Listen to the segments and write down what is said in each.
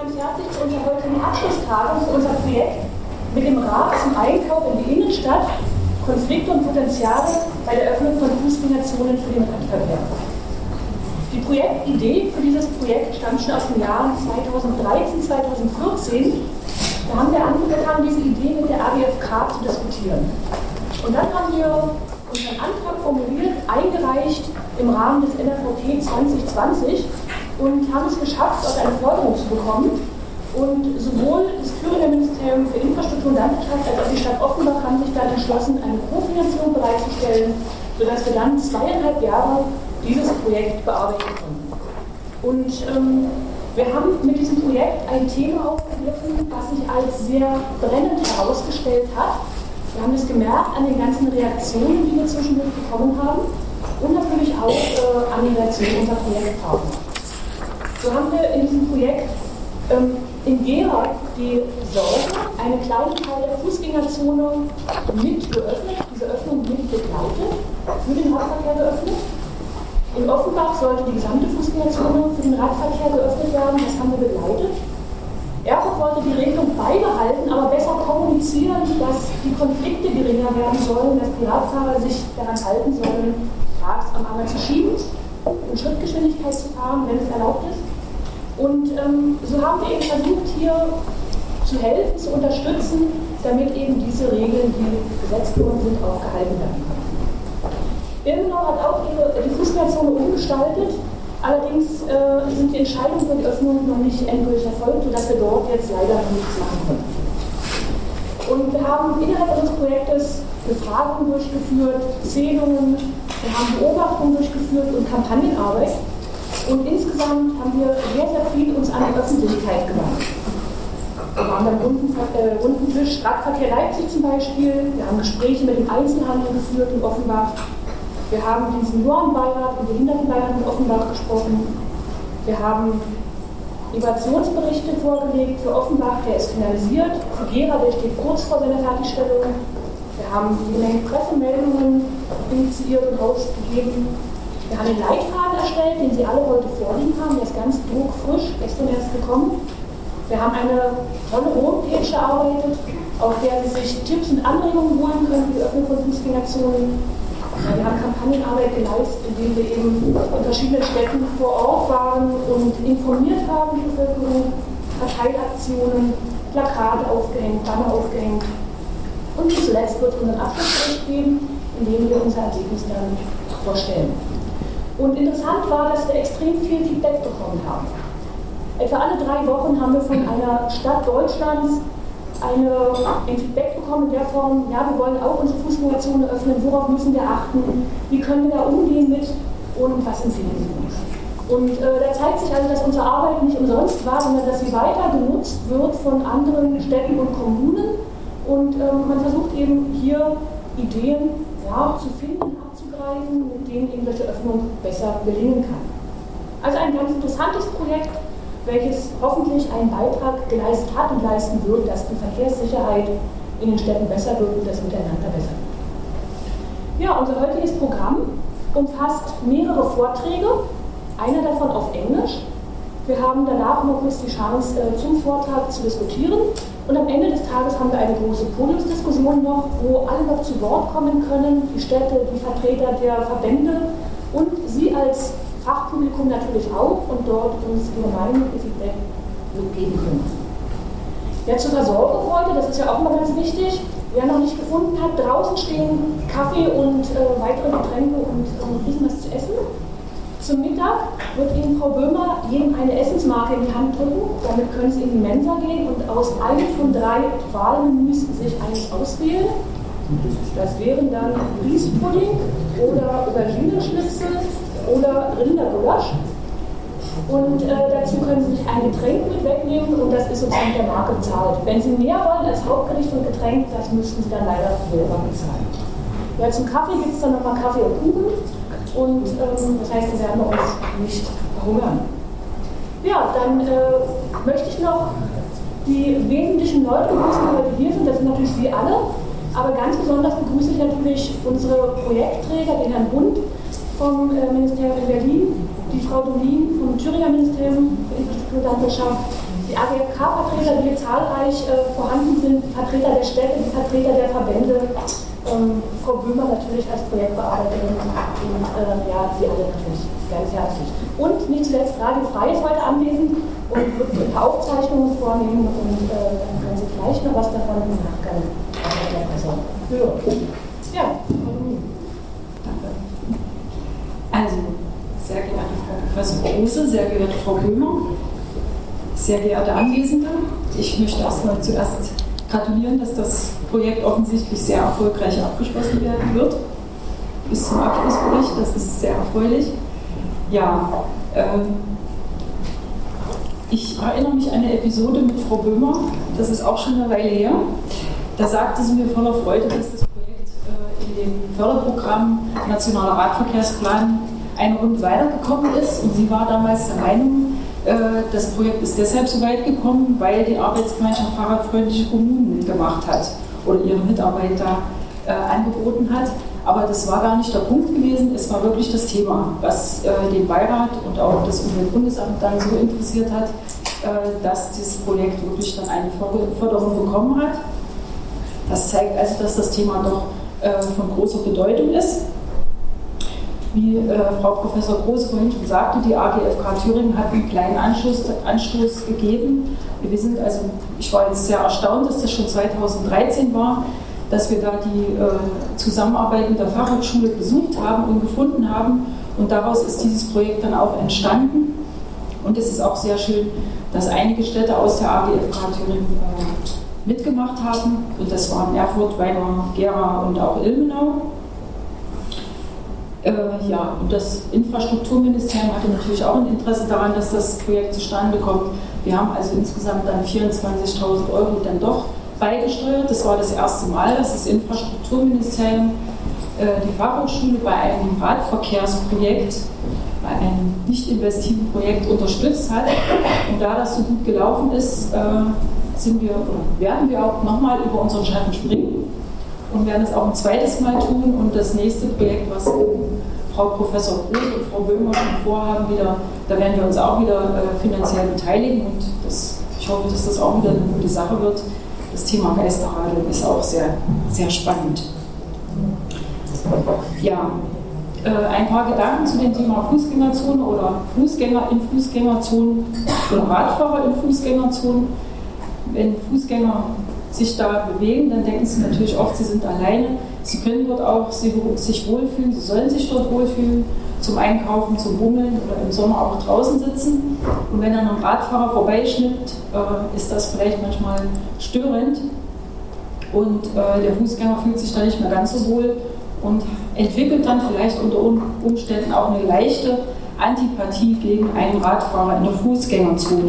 ganz herzlich zu unserer heutigen Abschlusstagung für unser Projekt mit dem Rat zum Einkauf in die Innenstadt, Konflikte und Potenziale bei der Öffnung von Fußgängerzonen für den Radverkehr. Die Projektidee für dieses Projekt stammt schon aus den Jahren 2013, 2014. Da haben wir angefangen, diese Idee mit der ADFK zu diskutieren. Und dann haben wir unseren Antrag formuliert, eingereicht im Rahmen des NRVT 2020 und haben es geschafft, dort eine Förderung zu bekommen. Und sowohl das Thüringer Ministerium für Infrastruktur und Landwirtschaft als auch die Stadt Offenbach haben sich dann entschlossen, eine Kofinanzierung bereitzustellen, sodass wir dann 2,5 Jahre dieses Projekt bearbeiten konnten. Und wir haben mit diesem Projekt ein Thema aufgegriffen, was sich als sehr brennend herausgestellt hat. Wir haben es gemerkt an den ganzen Reaktionen, die wir zwischendurch bekommen haben und natürlich auch an den Reaktionen unserer Projektpartner. So haben wir in diesem Projekt in Gera die Sorge, einen kleinen Teil der Fußgängerzone mit geöffnet, diese Öffnung mit begleitet, für den Radverkehr geöffnet. In Offenbach sollte die gesamte Fußgängerzone für den Radverkehr geöffnet werden, das haben wir begleitet. Erfurt wollte die Regelung beibehalten, aber besser kommunizieren, dass die Konflikte geringer werden sollen, dass die Radfahrer sich daran halten sollen, tags am Anger zu schieben und Schrittgeschwindigkeit zu fahren, wenn es erlaubt ist. Und so haben wir eben versucht, hier zu helfen, zu unterstützen, damit eben diese Regeln, die gesetzt worden sind, auch gehalten werden können. Ilmenau hat auch die Fußgängerzone umgestaltet, allerdings sind die Entscheidungen für die Öffnung noch nicht endgültig erfolgt, sodass wir dort jetzt leider noch nichts machen können. Und wir haben innerhalb unseres Projektes Befragungen durchgeführt, Zählungen, wir haben Beobachtungen durchgeführt und Kampagnenarbeit. Und insgesamt haben wir sehr, sehr viel uns an die Öffentlichkeit gewandt. Wir haben beim runden Tisch Radverkehr Leipzig zum Beispiel, wir haben Gespräche mit dem Einzelhandel geführt in Offenbach, wir haben den Seniorenbeirat und Behindertenbeirat in Offenbach gesprochen, wir haben Evaluationsberichte vorgelegt für Offenbach, der ist finalisiert, für Gera, der steht kurz vor seiner Fertigstellung, wir haben jede Menge Pressemeldungen initiiert und rausgegeben. Wir haben einen Leitfaden erstellt, den Sie alle heute vorliegen haben, der ist ganz druckfrisch, gestern erst gekommen. Wir haben eine tolle Homepage erarbeitet, auf der Sie sich Tipps und Anregungen holen können für die Öffnung von Fußgängerzonen. Wir haben Kampagnenarbeit geleistet, indem wir eben in verschiedenen Städten vor Ort waren und informiert haben, die Bevölkerung, Parteiaktionen, Plakate aufgehängt, Banner aufgehängt. Und zuletzt wird es unseren Abschlussbericht geben, in dem wir unser Ergebnis dann vorstellen. Und interessant war, dass wir extrem viel Feedback bekommen haben. Etwa alle 3 Wochen haben wir von einer Stadt Deutschlands ein Feedback bekommen in der Form, ja, wir wollen auch unsere Fußgängerzone öffnen, worauf müssen wir achten, wie können wir da umgehen mit und was empfehlen Sie uns. Und da zeigt sich also, dass unsere Arbeit nicht umsonst war, sondern dass sie weiter genutzt wird von anderen Städten und Kommunen und man versucht eben hier Ideen zu finden, abzugreifen, mit denen eben solche Öffnung besser gelingen kann. Also ein ganz interessantes Projekt, welches hoffentlich einen Beitrag geleistet hat und leisten wird, dass die Verkehrssicherheit in den Städten besser wird und das Miteinander besser wird. Ja, unser heutiges Programm umfasst mehrere Vorträge, einer davon auf Englisch. Wir haben danach noch kurz die Chance, zum Vortrag zu diskutieren. Und am Ende des Tages haben wir eine große Podiumsdiskussion noch, wo alle noch zu Wort kommen können, die Städte, die Vertreter der Verbände und Sie als Fachpublikum natürlich auch und dort uns Ihre Meinung und Feedback mitgeben können. Ja, zur Versorgung heute, das ist ja auch mal ganz wichtig. Wer noch nicht gefunden hat, draußen stehen Kaffee und weitere Getränke und ein bisschen was zu essen. Zum Mittag wird Ihnen Frau Böhmer jedem eine Essensmarke in die Hand drücken. Damit können Sie in die Mensa gehen und aus einem von 3 Wahlmenüs sich eines auswählen. Das wären dann Grießpudding oder Aubergine-Schnitzel oder Rindergulasch. Und dazu können Sie sich ein Getränk mit wegnehmen und das ist uns mit der Marke bezahlt. Wenn Sie mehr wollen als Hauptgericht und Getränk, das müssten Sie dann leider selber bezahlen. Ja, zum Kaffee gibt es dann nochmal Kaffee und Kuchen. Und das heißt, wir werden uns nicht verhungern. Ja, dann möchte ich noch die wesentlichen Leute begrüßen, die heute hier sind. Das sind natürlich Sie alle. Aber ganz besonders begrüße ich natürlich unsere Projektträger, den Herrn Hund vom Ministerium in Berlin, die Frau Dolin vom Thüringer Ministerium für Infrastruktur und Landwirtschaft Die AGFK-Vertreter, die hier zahlreich vorhanden sind, die Vertreter der Städte, die Vertreter der Verbände, Frau Böhmer natürlich als Projektbearbeiterin und ja, Sie alle natürlich ganz herzlich. Und nicht zuletzt Radio Frei ist heute anwesend und wird ein paar Aufzeichnungen vornehmen und dann können Sie vielleicht noch was davon im Nachgang hören. Ja, danke. Also, sehr geehrte Frau Professor Kruse, sehr geehrte Frau Böhmer, sehr geehrte Anwesende, ich möchte erstmal zuerst gratulieren, dass das Projekt offensichtlich sehr erfolgreich abgeschlossen werden wird. Bis zum Abschlussbericht, das ist sehr erfreulich. Ja, ich erinnere mich an eine Episode mit Frau Böhmer, das ist auch schon eine Weile her. Da sagte sie mir voller Freude, dass das Projekt in dem Förderprogramm Nationaler Radverkehrsplan eine Runde weitergekommen ist. Und sie war damals der Meinung, das Projekt ist deshalb so weit gekommen, weil die Arbeitsgemeinschaft Fahrradfreundliche Kommunen mitgemacht hat oder ihre Mitarbeiter angeboten hat. Aber das war gar nicht der Punkt gewesen, es war wirklich das Thema, was den Beirat und auch das Umweltbundesamt dann so interessiert hat, dass dieses Projekt wirklich dann eine Förderung bekommen hat. Das zeigt also, dass das Thema doch von großer Bedeutung ist. Wie Frau Professor Groß vorhin schon sagte, die AGFK Thüringen hat einen kleinen Anstoß gegeben. Wir sind also, ich war jetzt sehr erstaunt, dass das schon 2013 war, dass wir da die Zusammenarbeit mit der Fachhochschule besucht haben und gefunden haben. Und daraus ist dieses Projekt dann auch entstanden. Und es ist auch sehr schön, dass einige Städte aus der AGFK Thüringen mitgemacht haben. Und das waren Erfurt, Weimar, Gera und auch Ilmenau. Ja, und das Infrastrukturministerium hatte natürlich auch ein Interesse daran, dass das Projekt zustande kommt. Wir haben also insgesamt dann 24.000 € dann doch beigesteuert. Das war das erste Mal, dass das Infrastrukturministerium die Fachhochschule bei einem Radverkehrsprojekt, bei einem nicht investiven Projekt unterstützt hat. Und da das so gut gelaufen ist, werden wir auch nochmal über unseren Schatten springen und werden es auch ein zweites Mal tun. Und das nächste Projekt, was Frau Professor Groß und Frau Böhmer schon vorhaben, da werden wir uns auch wieder finanziell beteiligen. Und ich hoffe, dass das auch wieder eine gute Sache wird. Das Thema Geisterradeln ist auch sehr, sehr spannend. Ja, ein paar Gedanken zu dem Thema Fußgängerzone oder Fußgänger in Fußgängerzonen oder Radfahrer in Fußgängerzonen. Wenn Fußgänger sich da bewegen, dann denken sie natürlich oft, sie sind alleine. Sie können dort auch sich wohlfühlen, sie sollen sich dort wohlfühlen, zum Einkaufen, zum Bummeln oder im Sommer auch draußen sitzen. Und wenn dann ein Radfahrer vorbeischnippt, ist das vielleicht manchmal störend. Und der Fußgänger fühlt sich da nicht mehr ganz so wohl und entwickelt dann vielleicht unter Umständen auch eine leichte Antipathie gegen einen Radfahrer in der Fußgängerzone.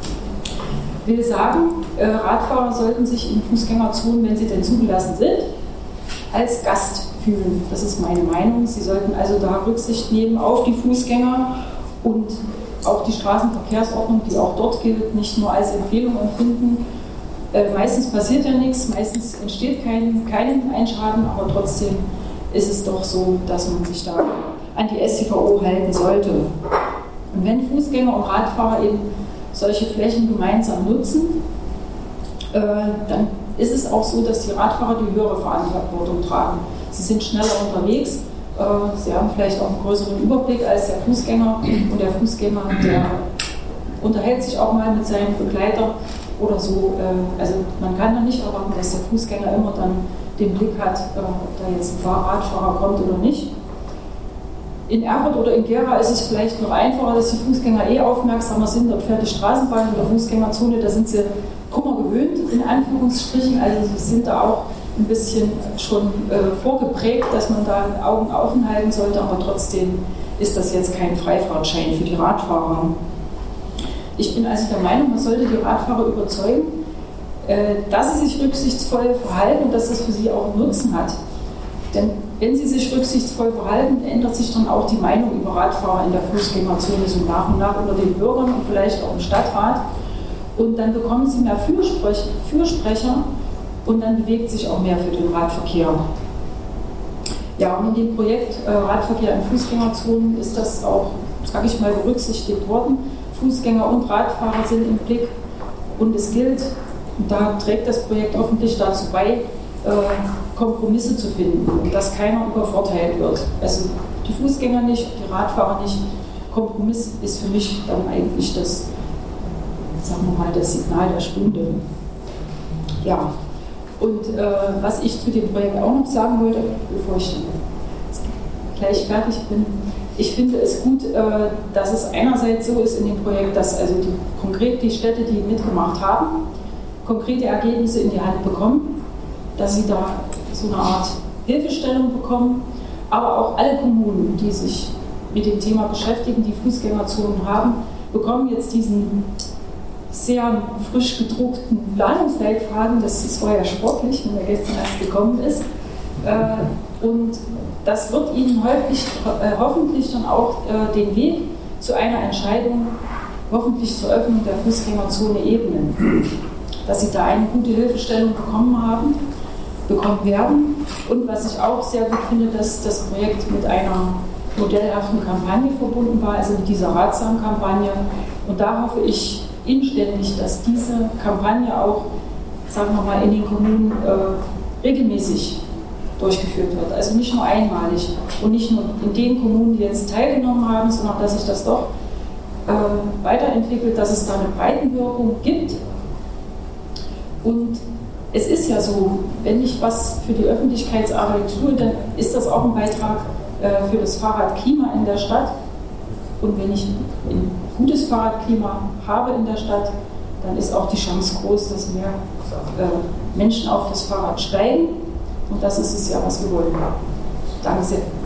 Ich will sagen, Radfahrer sollten sich in Fußgängerzonen, wenn sie denn zugelassen sind, als Gast fühlen. Das ist meine Meinung. Sie sollten also da Rücksicht nehmen auf die Fußgänger und auch die Straßenverkehrsordnung, die auch dort gilt, nicht nur als Empfehlung empfinden. Meistens passiert ja nichts, meistens entsteht kein Schaden, aber trotzdem ist es doch so, dass man sich da an die StVO halten sollte. Und wenn Fußgänger und Radfahrer eben solche Flächen gemeinsam nutzen, dann ist es auch so, dass die Radfahrer die höhere Verantwortung tragen. Sie sind schneller unterwegs, sie haben vielleicht auch einen größeren Überblick als der Fußgänger und der Fußgänger, der unterhält sich auch mal mit seinem Begleiter oder so. Also man kann dann nicht erwarten, dass der Fußgänger immer dann den Blick hat, ob da jetzt ein Radfahrer kommt oder nicht. In Erfurt oder in Gera ist es vielleicht noch einfacher, dass die Fußgänger aufmerksamer sind. Dort fährt die Straßenbahn in der Fußgängerzone, da sind sie Kummer gewöhnt, in Anführungsstrichen. Also sie sind da auch ein bisschen schon vorgeprägt, dass man da Augen offen halten sollte, aber trotzdem ist das jetzt kein Freifahrtschein für die Radfahrer. Ich bin also der Meinung, man sollte die Radfahrer überzeugen, dass sie sich rücksichtsvoll verhalten und dass das für sie auch einen Nutzen hat. Denn wenn sie sich rücksichtsvoll verhalten, ändert sich dann auch die Meinung über Radfahrer in der Fußgängerzone so nach und nach unter den Bürgern und vielleicht auch im Stadtrat. Und dann bekommen sie mehr Fürsprecher und dann bewegt sich auch mehr für den Radverkehr. Ja, und in dem Projekt Radverkehr in Fußgängerzonen ist das auch, sage ich mal, berücksichtigt worden. Fußgänger und Radfahrer sind im Blick Und es gilt, und da trägt das Projekt hoffentlich dazu bei, Kompromisse zu finden und dass keiner übervorteilt wird. Also die Fußgänger nicht, die Radfahrer nicht. Kompromiss ist für mich dann eigentlich das, sagen wir mal, das Signal der Stunde. Ja, und was ich zu dem Projekt auch noch sagen wollte, bevor ich gleich fertig bin, ich finde es gut, dass es einerseits so ist in dem Projekt, dass also konkret die Städte, die mitgemacht haben, konkrete Ergebnisse in die Hand bekommen, dass sie da so eine Art Hilfestellung bekommen, aber auch alle Kommunen, die sich mit dem Thema beschäftigen, die Fußgängerzonen haben, bekommen jetzt diesen sehr frisch gedruckten Planungsleitfaden. Das war ja sportlich, wenn er gestern erst gekommen ist. Und das wird Ihnen hoffentlich dann auch den Weg zu einer Entscheidung, hoffentlich zur Öffnung der Fußgängerzone ebnen. Dass Sie da eine gute Hilfestellung bekommen werden. Und was ich auch sehr gut finde, dass das Projekt mit einer modellhaften Kampagne verbunden war, also mit dieser Ratsam-Kampagne. Und da hoffe ich inständig, dass diese Kampagne auch, sagen wir mal, in den Kommunen regelmäßig durchgeführt wird. Also nicht nur einmalig und nicht nur in den Kommunen, die jetzt teilgenommen haben, sondern dass sich das doch weiterentwickelt, dass es da eine Breitenwirkung gibt. Und es ist ja so, wenn ich was für die Öffentlichkeitsarbeit tue, dann ist das auch ein Beitrag für das Fahrradklima in der Stadt. Und wenn ich ein gutes Fahrradklima habe in der Stadt, dann ist auch die Chance groß, dass mehr Menschen auf das Fahrrad steigen. Und das ist es ja, was wir wollen. Danke sehr.